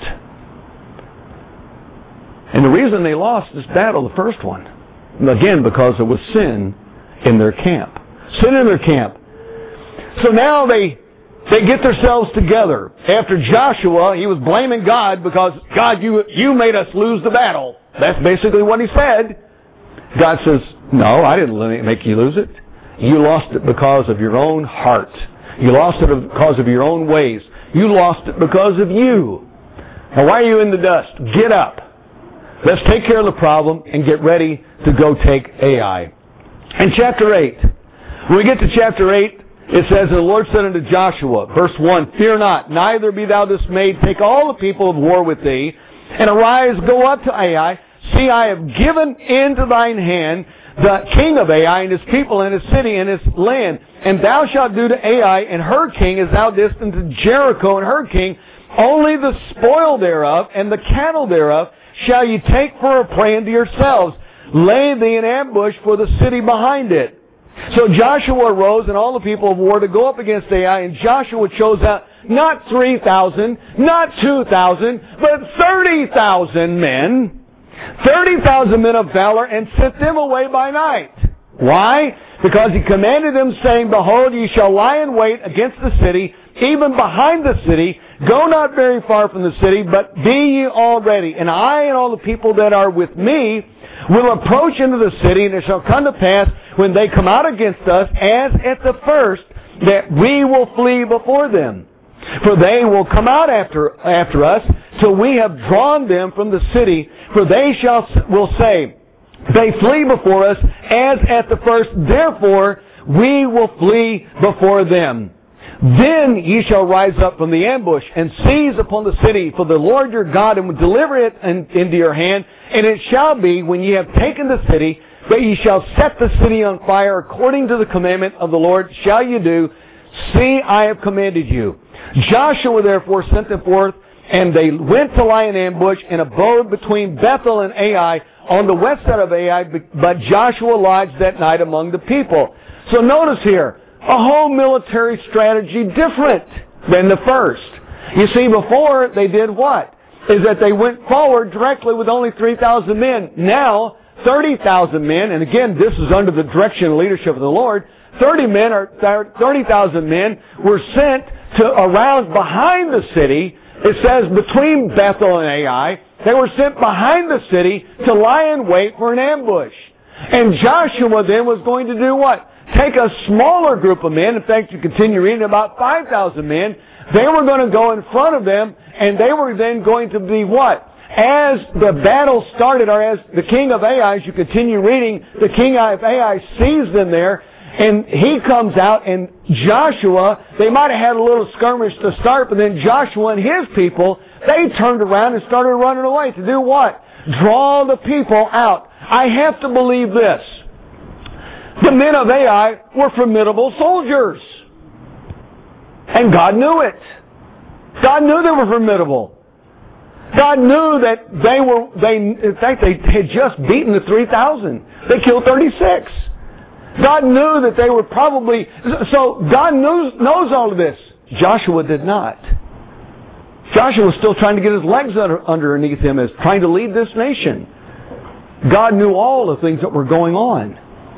And the reason they lost this battle, the first one, again, because there was sin in their camp. Sin in their camp. So now they they get themselves together. After Joshua, he was blaming God because, God, you, you made us lose the battle. That's basically what he said. God says, no, I didn't make you lose it. You lost it because of your own heart. You lost it because of your own ways. You lost it because of you. Now, why are you in the dust? Get up. Let's take care of the problem and get ready to go take Ai. In chapter eight, when we get to chapter eight, it says, and the Lord said unto Joshua, verse one, fear not, neither be thou dismayed. Take all the people of war with thee, and arise, go up to Ai. See, I have given into thine hand the king of Ai and his people and his city and his land. And thou shalt do to Ai and her king as thou didst unto Jericho and her king. Only the spoil thereof and the cattle thereof shall ye take for a prey unto yourselves. Lay thee an ambush for the city behind it. So Joshua arose and all the people of war to go up against Ai, and Joshua chose out not three thousand, not two thousand, but thirty thousand men, thirty thousand men of valor, and sent them away by night. Why? Because he commanded them, saying, behold, ye shall lie in wait against the city, even behind the city. Go not very far from the city, but be ye all ready. And I and all the people that are with me will approach into the city, and it shall come to pass, when they come out against us, as at the first, that we will flee before them. For they will come out after after us, till we have drawn them from the city. For they shall will say, they flee before us, as at the first, therefore we will flee before them. Then ye shall rise up from the ambush, and seize upon the city, for the Lord your God will deliver it in, into your hand. And it shall be, when ye have taken the city, that ye shall set the city on fire, according to the commandment of the Lord shall ye do. See, I have commanded you. Joshua therefore sent them forth, and they went to lie in ambush, and abode between Bethel and Ai, on the west side of Ai, but Joshua lodged that night among the people. So notice here, a whole military strategy different than the first. You see, before they did what? Is that they went forward directly with only three thousand men. Now, thirty thousand men, and again, this is under the direction and leadership of the Lord, thirty men or thirty thousand men were sent to around behind the city. It says between Bethel and Ai, they were sent behind the city to lie in wait for an ambush. And Joshua then was going to do what? Take a smaller group of men. In fact, you continue reading, about five thousand men. They were going to go in front of them, and they were then going to be what? As the battle started, or as the king of Ai, as you continue reading, the king of Ai sees them there, and he comes out, and Joshua, they might have had a little skirmish to start, but then Joshua and his people, they turned around and started running away. To do what? Draw the people out. I have to believe this. The men of Ai were formidable soldiers. And God knew it. God knew they were formidable. God knew that they were, they, in fact, they had just beaten the three thousand. They killed thirty-six. God knew that they were probably, so God knows, knows all of this. Joshua did not. Joshua was still trying to get his legs under, underneath him as trying to lead this nation. God knew all the things that were going on.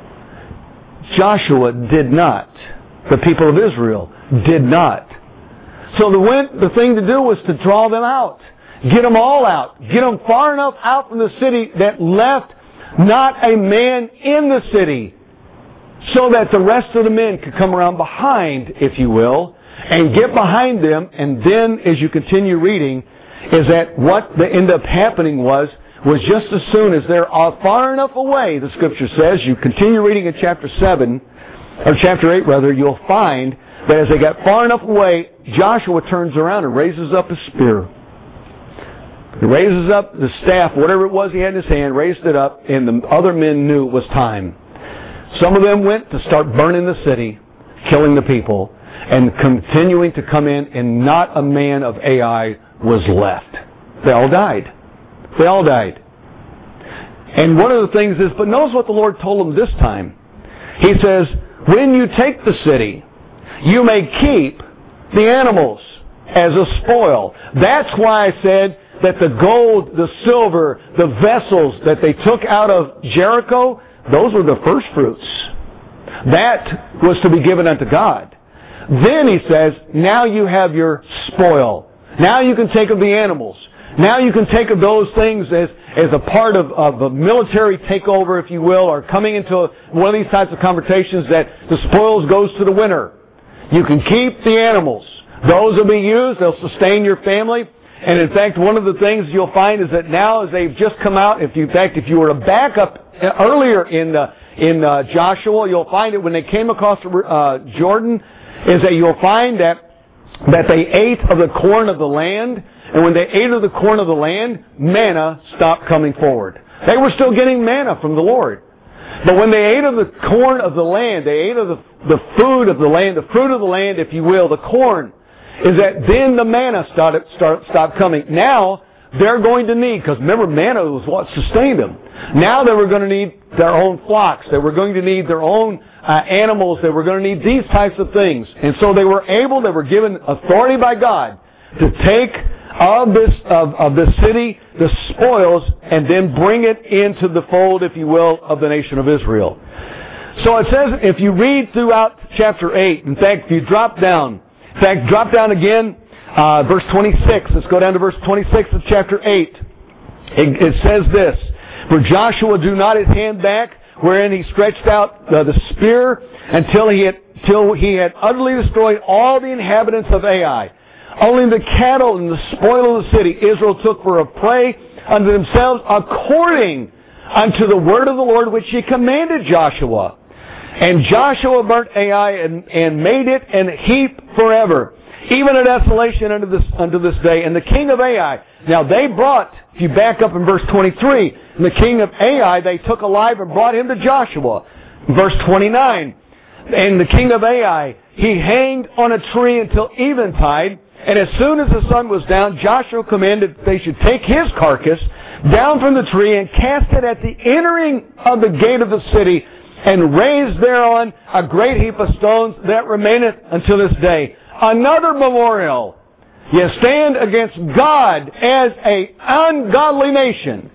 Joshua did not. The people of Israel did not. So the, went, the thing to do was to draw them out. Get them all out. Get them far enough out from the city that left not a man in the city, so that the rest of the men could come around behind, if you will, and get behind them. And then, as you continue reading, is that what the end up happening was, was just as soon as they're far enough away, the Scripture says, you continue reading in chapter seven, or chapter eight rather, you'll find that as they got far enough away, Joshua turns around and raises up his spear. He raises up the staff, whatever it was he had in his hand, raised it up, and the other men knew it was time. Some of them went to start burning the city, killing the people, and continuing to come in, and not a man of Ai was left. They all died. They all died. And one of the things is, but notice what the Lord told them this time. He says, when you take the city, you may keep the animals as a spoil. That's why I said that the gold, the silver, the vessels that they took out of Jericho, those were the first fruits. That was to be given unto God. Then he says, now you have your spoil. Now you can take of the animals. Now you can take of those things as, as a part of, of a military takeover, if you will, or coming into a, one of these types of conversations that the spoils goes to the winner. You can keep the animals. Those will be used. They'll sustain your family. And in fact, one of the things you'll find is that now as they've just come out, if you, in fact, if you were to back up earlier in uh, in uh, Joshua, you'll find that when they came across uh, Jordan, is that you'll find that that they ate of the corn of the land, and when they ate of the corn of the land, manna stopped coming forward. They were still getting manna from the Lord. But when they ate of the corn of the land, they ate of the, the food of the land, the fruit of the land, if you will, the corn, is that then the manna started, start, stopped coming. Now, they're going to need, because remember, manna was what sustained them. Now they were going to need their own flocks. They were going to need their own uh, animals. They were going to need these types of things. And so they were able, they were given authority by God to take of this of, of the city the spoils and then bring it into the fold, if you will, of the nation of Israel. So it says, if you read throughout chapter eight, in fact, if you drop down, in fact, drop down again, uh, verse twenty-six. Let's go down to verse twenty-six of chapter eight. It, it says this, for Joshua drew not his hand back, wherein he stretched out uh, the spear until he had till he had utterly destroyed all the inhabitants of Ai. Only the cattle and the spoil of the city Israel took for a prey unto themselves, according unto the word of the Lord which he commanded Joshua. And Joshua burnt Ai and, and made it an heap forever, even a desolation unto this, unto this day. And the king of Ai, now they brought, if you back up in verse twenty-three, and the king of Ai they took alive and brought him to Joshua. Verse twenty-nine, and the king of Ai, he hanged on a tree until eventide, and as soon as the sun was down, Joshua commanded they should take his carcass down from the tree and cast it at the entering of the gate of the city, and raise thereon a great heap of stones that remaineth until this day. Another memorial. You stand against God as an ungodly nation.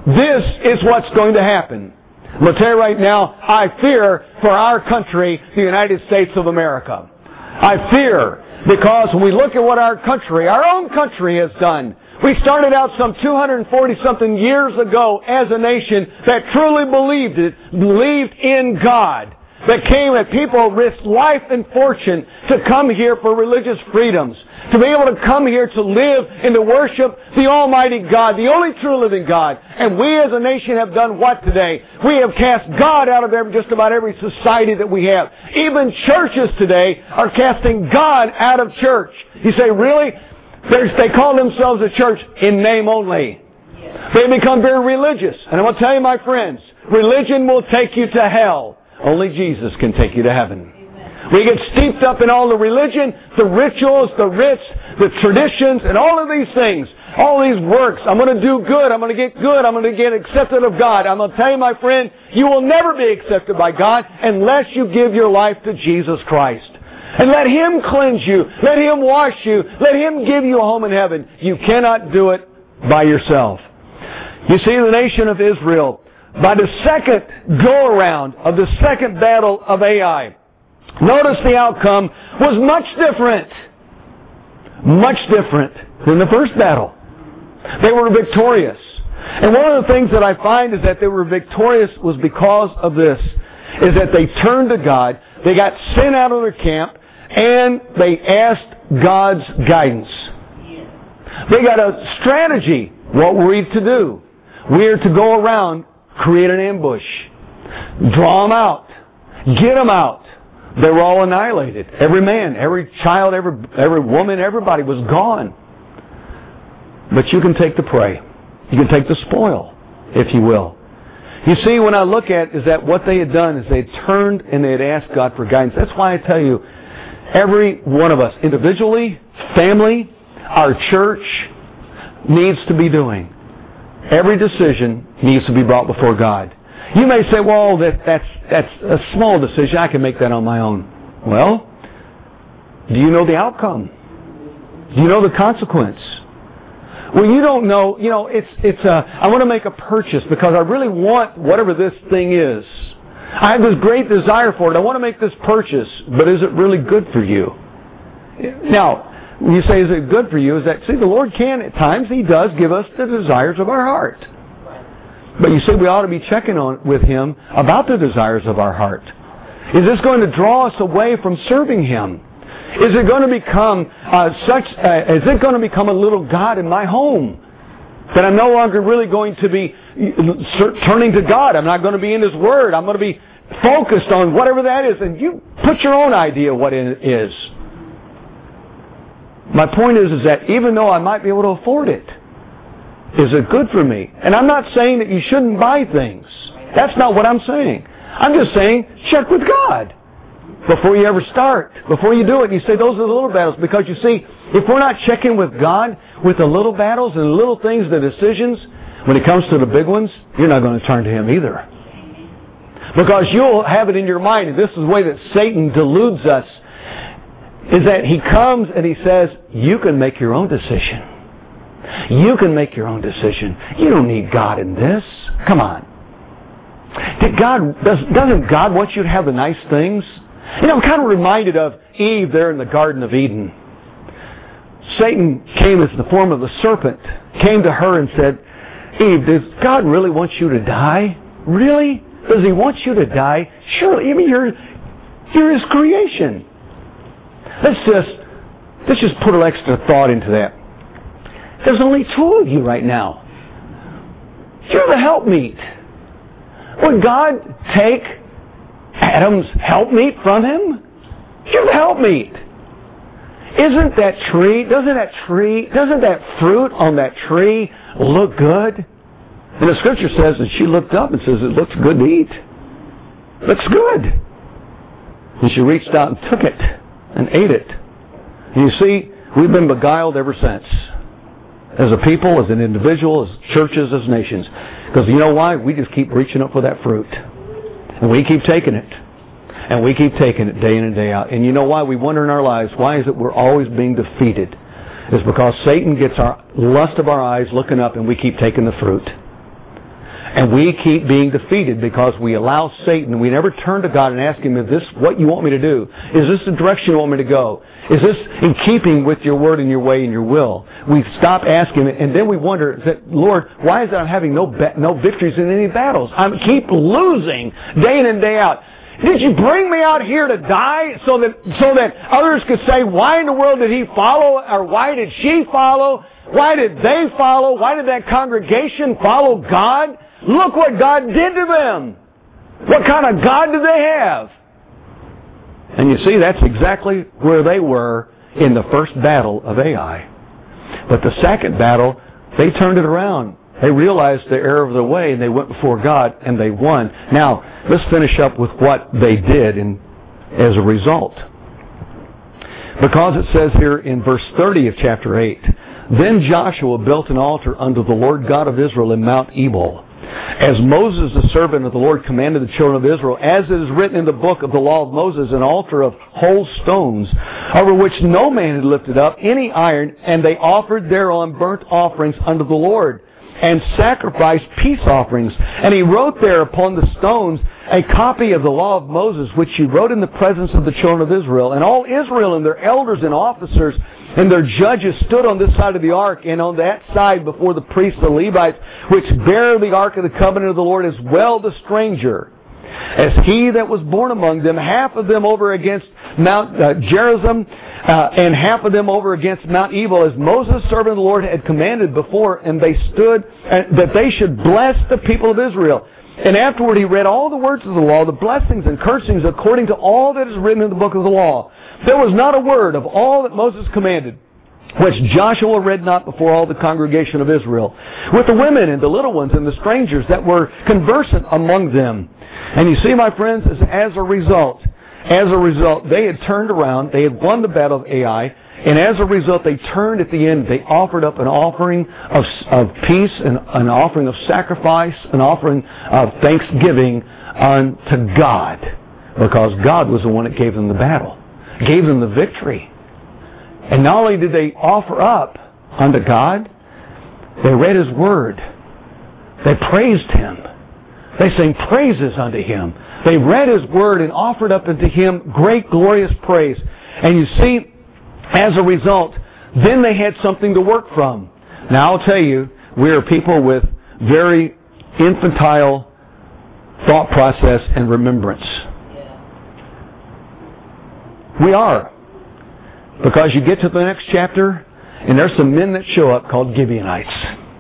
this is what's going to happen. I'm going to tell you right now, I fear for our country, the United States of America. I fear because when we look at what our country, our own country has done, we started out some two hundred forty something years ago as a nation that truly believed it, believed in God. That came that people risked life and fortune to come here for religious freedoms. To be able to come here to live and to worship the Almighty God, the only true living God. And we as a nation have done what today? We have cast God out of every, just about every society that we have. Even churches today are casting God out of church. You say, really? There's, they call themselves a church in name only. They become very religious. And I want to tell you, my friends, religion will take you to hell. Only Jesus can take you to heaven. We get steeped up in all the religion, the rituals, the rites, the traditions, and all of these things. All these works. I'm going to do good. I'm going to get good. I'm going to get accepted of God. I'm going to tell you, my friend, you will never be accepted by God unless you give your life to Jesus Christ. And let Him cleanse you. Let Him wash you. Let Him give you a home in heaven. You cannot do it by yourself. You see, the nation of Israel, by the second go-around of the second battle of Ai, notice the outcome was much different. Much different than the first battle. They were victorious. And one of the things that I find is that they were victorious was because of this, is that they turned to God, they got sent out of their camp, and they asked God's guidance. They got a strategy, what were we to do? We are to go around, create an ambush, draw them out, get them out. They were all annihilated. Every man, every child, every every woman, everybody was gone. But you can take the prey. You can take the spoil, if you will. You see, when I look at it, is that what they had done is they had turned and they had asked God for guidance. That's why I tell you, every one of us, individually, family, our church, needs to be doing. Every decision needs to be brought before God. You may say, well, that, that's, that's a small decision. I can make that on my own. Well, do you know the outcome? Do you know the consequence? Well, you don't know, you know, it's, it's a, I want to make a purchase because I really want whatever this thing is. I have this great desire for it. I want to make this purchase, but is it really good for you? Now, when you say, is it good for you, is that, see, the Lord can, at times, He does give us the desires of our heart. But you see, we ought to be checking on with Him about the desires of our heart. Is this going to draw us away from serving Him? Is it going to become uh, such? Uh, is it going to become a little God in my home that I'm no longer really going to be turning to God? I'm not going to be in His Word. I'm going to be focused on whatever that is. And you put your own idea of what it is. My point is, is that even though I might be able to afford it, is it good for me? And I'm not saying that you shouldn't buy things. That's not what I'm saying. I'm just saying, check with God before you ever start, before you do it. You say, those are the little battles. Because you see, if we're not checking with God with the little battles and the little things, the decisions, when it comes to the big ones, you're not going to turn to Him either. Because you'll have it in your mind, and this is the way that Satan deludes us, is that he comes and he says, you can make your own decision. You can make your own decision. You don't need God in this. Come on. Did God, does, doesn't God want you to have the nice things? You know, I'm kind of reminded of Eve there in the Garden of Eden. Satan came as the form of a serpent, came to her and said, Eve, does God really want you to die? Really? Does He want you to die? Surely, I mean, you're, you're His creation. Let's just, let's just put an extra thought into that. There's only two of you right now. You're the helpmeet. Would God take Adam's helpmeet from him? You're the helpmeet. Isn't that tree, doesn't that tree, doesn't that fruit on that tree look good? And the Scripture says that she looked up and says, it looks good to eat. Looks good. And she reached out and took it and ate it. And you see, we've been beguiled ever since. As a people, as an individual, as churches, as nations. Because you know why? We just keep reaching up for that fruit. And we keep taking it. And we keep taking it day in and day out. And you know why? We wonder in our lives, why is it we're always being defeated? It's because Satan gets our lust of our eyes looking up and we keep taking the fruit. And we keep being defeated because we allow Satan. We never turn to God and ask Him, is this what you want me to do? Is this the direction you want me to go? Is this in keeping with your word and your way and your will? We stop asking, and then we wonder, that, Lord, why is it I'm having no ba- no victories in any battles? I keep losing day in and day out. Did you bring me out here to die so that so that others could say, why in the world did he follow, or why did she follow? Why did they follow? Why did that congregation follow God? Look what God did to them. What kind of God do they have? And you see, that's exactly where they were in the first battle of Ai. But the second battle, they turned it around. They realized the error of their way, and they went before God, and they won. Now, let's finish up with what they did in, as a result. Because it says here in verse thirty of chapter eight, Then Joshua built an altar unto the Lord God of Israel in Mount Ebal, as Moses the servant of the Lord commanded the children of Israel, as it is written in the book of the law of Moses, an altar of whole stones, over which no man had lifted up any iron, and they offered thereon burnt offerings unto the Lord, and sacrificed peace offerings. And he wrote there upon the stones a copy of the law of Moses, which he wrote in the presence of the children of Israel. And all Israel and their elders and officers and their judges stood on this side of the ark, and on that side before the priests, the Levites, which bear the ark of the covenant of the Lord, as well the stranger, as he that was born among them, half of them over against Mount uh, Gerizim, uh, and half of them over against Mount Ebal, as Moses, servant of the Lord, had commanded before, and they stood, uh, that they should bless the people of Israel. And afterward he read all the words of the law, the blessings and cursings, according to all that is written in the book of the law. There was not a word of all that Moses commanded, which Joshua read not before all the congregation of Israel, with the women and the little ones and the strangers that were conversant among them. And you see, my friends, as, as a result, as a result, they had turned around, they had won the battle of Ai, and as a result, they turned at the end, they offered up an offering of, of peace, and an offering of sacrifice, an offering of thanksgiving unto God, because God was the one that gave them the battle, gave them the victory. And not only did they offer up unto God, they read His Word. They praised Him. They sang praises unto Him. They read His Word and offered up unto Him great glorious praise. And you see, as a result, then they had something to work from. Now I'll tell you, we are people with very infantile thought process and remembrance. We are. Because you get to the next chapter, and there's some men that show up called Gibeonites.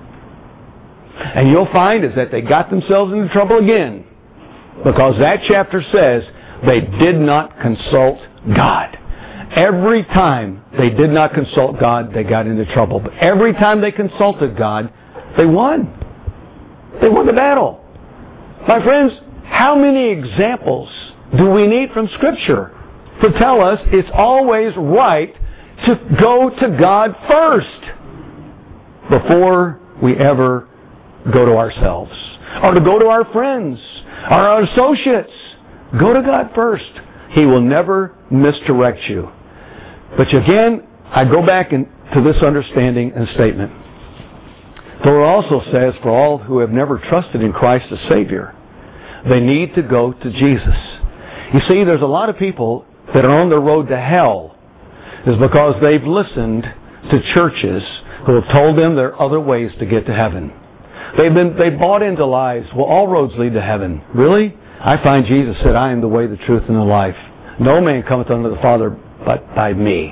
And you'll find is that they got themselves into trouble again. Because that chapter says they did not consult God. Every time they did not consult God, they got into trouble. But every time they consulted God, they won. They won the battle. My friends, how many examples do we need from Scripture to tell us it's always right to go to God first before we ever go to ourselves, or to go to our friends, or our associates? Go to God first. He will never misdirect you. But again, I go back in, to this understanding and statement. The Lord also says, for all who have never trusted in Christ as Savior, they need to go to Jesus. You see, there's a lot of people that are on the road to hell is because they've listened to churches who have told them there are other ways to get to heaven. They've been they bought into lies. Well, all roads lead to heaven. Really? I find Jesus said, I am the way, the truth, and the life. No man cometh unto the Father but by me.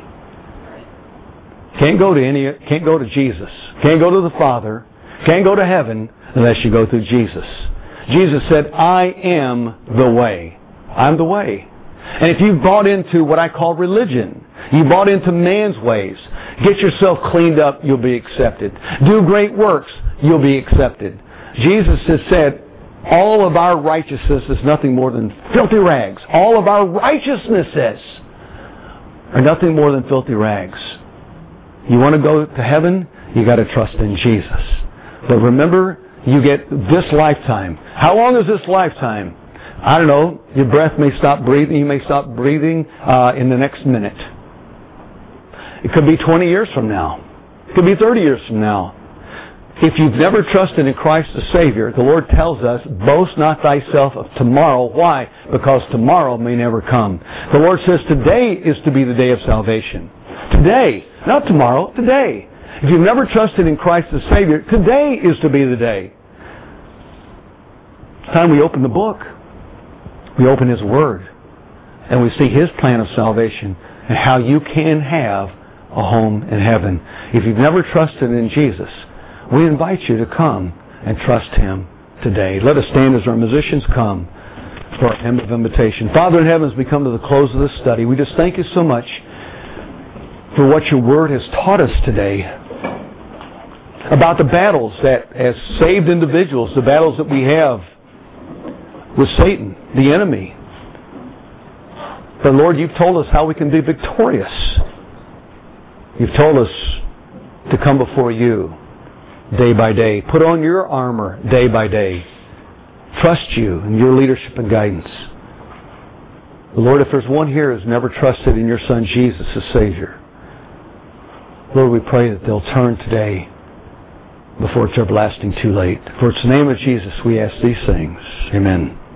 Can't go to any. Can't go to Jesus. Can't go to the Father. Can't go to heaven unless you go through Jesus. Jesus said, I am the way. I'm the way. And if you've bought into what I call religion, you bought into man's ways, get yourself cleaned up, you'll be accepted. Do great works, you'll be accepted. Jesus has said, all of our righteousness is nothing more than filthy rags. All of our righteousnesses are nothing more than filthy rags. You want to go to heaven? You got to trust in Jesus. But remember, you get this lifetime. How long is this lifetime? I don't know. Your breath may stop breathing. You may stop breathing uh, in the next minute. It could be twenty years from now. It could be thirty years from now. If you've never trusted in Christ the Savior, the Lord tells us, boast not thyself of tomorrow. Why? Because tomorrow may never come. The Lord says today is to be the day of salvation. Today. Not tomorrow. Today. If you've never trusted in Christ the Savior, today is to be the day. It's time we open the book. We open His Word. And we see His plan of salvation and how you can have a home in heaven. If you've never trusted in Jesus, we invite you to come and trust Him today. Let us stand as our musicians come for our hymn of invitation. Father in heaven, as we come to the close of this study, we just thank you so much for what your Word has taught us today about the battles that, as saved individuals, the battles that we have with Satan, the enemy. But Lord, you've told us how we can be victorious. You've told us to come before you day by day. Put on your armor day by day. Trust you in your leadership and guidance. Lord, if there's one here who's never trusted in your Son Jesus as Savior, Lord, we pray that they'll turn today before it's everlasting too late. For it's the name of Jesus we ask these things. Amen.